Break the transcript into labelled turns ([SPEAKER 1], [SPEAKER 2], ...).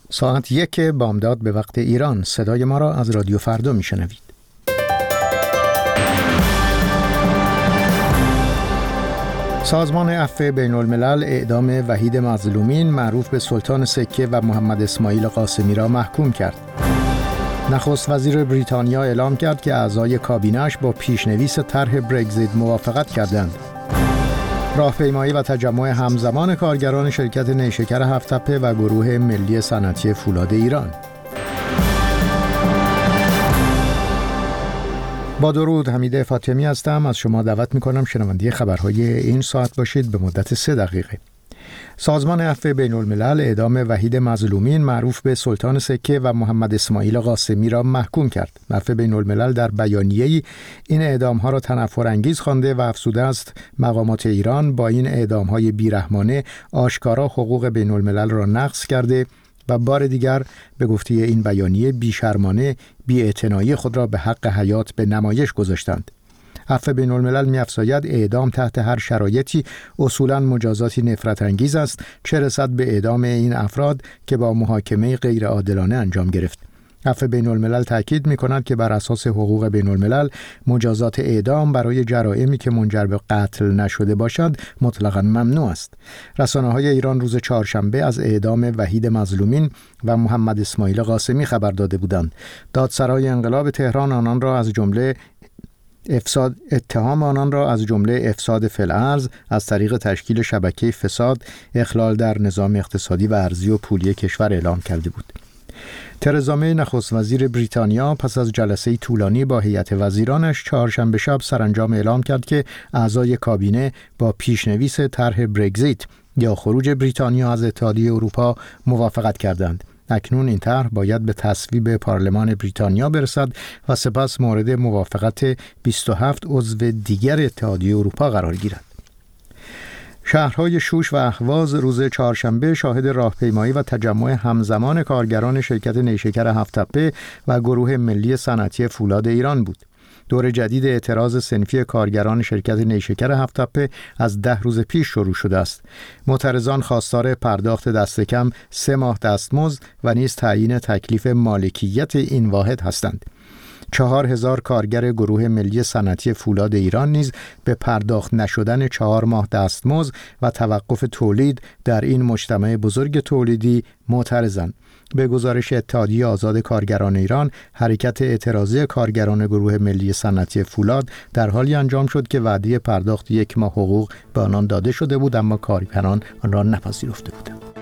[SPEAKER 1] ساعت 1 بامداد به وقت ایران. صدای ما را از رادیو فردا میشنوید. سازمان عفو بین الملل اعدام وحید مظلومین معروف به سلطان سکه و محمد اسماعیل قاسمی را محکوم کرد. نخست وزیر بریتانیا اعلام کرد که اعضای کابینه‌اش با پیشنویس طرح برگزیت موافقت کردند. راهپیمایی و تجمع همزمان کارگران شرکت نیشکر هفت‌تپه و گروه ملی صنعتی فولاد ایران. با درود، حمید فاطمی هستم. از شما دعوت می‌کنم شنونده خبرهای این ساعت باشید به مدت 3 دقیقه. سازمان عفو بین الملل اعدام وحید مظلومین معروف به سلطان سکه و محمد اسماعیل قاسمی را محکوم کرد. عفو بین الملل در بیانیه‌ای این اعدام‌ها را تنفرانگیز خوانده و افزوده است مقامات ایران با این اعدام‌های بیرحمانه آشکارا حقوق بین الملل را نقض کرده و بار دیگر به گفته این بیانیه بیشرمانه بی‌اعتنایی خود را به حق حیات به نمایش گذاشتند. عفو بین الملل می‌افزاید اعدام تحت هر شرایطی اصولاً مجازاتی نفرت انگیز است، چه رسد به اعدام این افراد که با محاکمه غیر عادلانه انجام گرفت. عفو بین الملل تاکید می‌کند که بر اساس حقوق بین الملل مجازات اعدام برای جرائمی که منجر به قتل نشده باشد مطلقاً ممنوع است. رسانه‌های ایران روز چهارشنبه از اعدام وحید مظلومین و محمد اسماعیل قاسمی خبر داده بودند. دادسرای انقلاب تهران آنان را از جمله افساد فی الارض از طریق تشکیل شبکه فساد، اخلال در نظام اقتصادی و ارضی و پولی کشور اعلام کرده بود. ترزا می نخست وزیر بریتانیا پس از جلسه طولانی با هیئت وزیرانش چهارشنبه شب سرانجام اعلام کرد که اعضای کابینه با پیشنویس طرح برگزیت یا خروج بریتانیا از اتحادیه اروپا موافقت کردند. اکنون این طرح باید به تصویب پارلمان بریتانیا برسد و سپس مورد موافقت 27 عضو دیگر اتحادیه اروپا قرار گیرد. شهرهای شوش و اهواز روز چهارشنبه شاهد راهپیمایی و تجمع همزمان کارگران شرکت نیشکر هفت‌تپه و گروه ملی صنعتی فولاد ایران بود. دور جدید اعتراض صنفی کارگران شرکت نیشکر هفت‌تپه از 10 روز پیش شروع شده است. معترضان خواستار پرداخت دست کم 3 ماه دستمزد و نیز تعیین تکلیف مالکیت این واحد هستند. 4000 کارگر گروه ملی صنعتی فولاد ایران نیز به پرداخت نشدن 4 ماه دستمزد و توقف تولید در این مجتمع بزرگ تولیدی معترضند. به گزارش اتحادیه آزاد کارگران ایران، حرکت اعتراضی کارگران گروه ملی صنعتی فولاد در حالی انجام شد که وعده پرداخت 1 ماه حقوق به آنان داده شده بود، اما کارگران آن را نپذیرفته بودند.